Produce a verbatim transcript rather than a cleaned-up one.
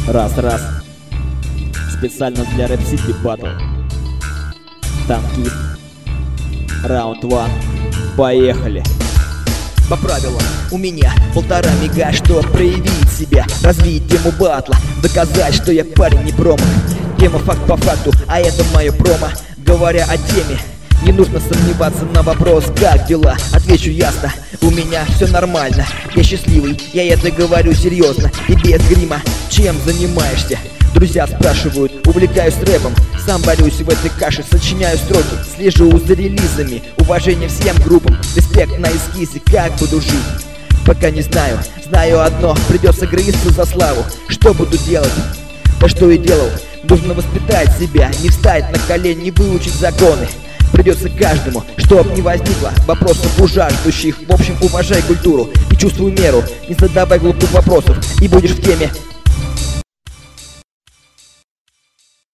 Раз-раз. Специально для Рэп Сити Батл. Танкист. Раунд один. Поехали. По правилам у меня полтора мега, чтоб проявить себя, развить тему батла, доказать, что я парень не промах. Тема факт по факту, а это мое промо. Говоря о теме, не нужно сомневаться на вопрос, как дела. Отвечу ясно, у меня все нормально. Я счастливый, я это говорю серьезно и без грима. Чем занимаешься? Друзья спрашивают, увлекаюсь рэпом. Сам борюсь в этой каше, сочиняю строки, слежу за релизами. Уважение всем группам, респект на эскизе, как буду жить? Пока не знаю, знаю одно, придется грызться за славу. Что буду делать? Да что и делал. Нужно воспитать себя, не встать на колени, не выучить законы. Придется каждому, чтоб не возникло вопросов у жаждущих. В общем, уважай культуру и чувствуй меру. Не задавай глупых вопросов, и будешь в теме.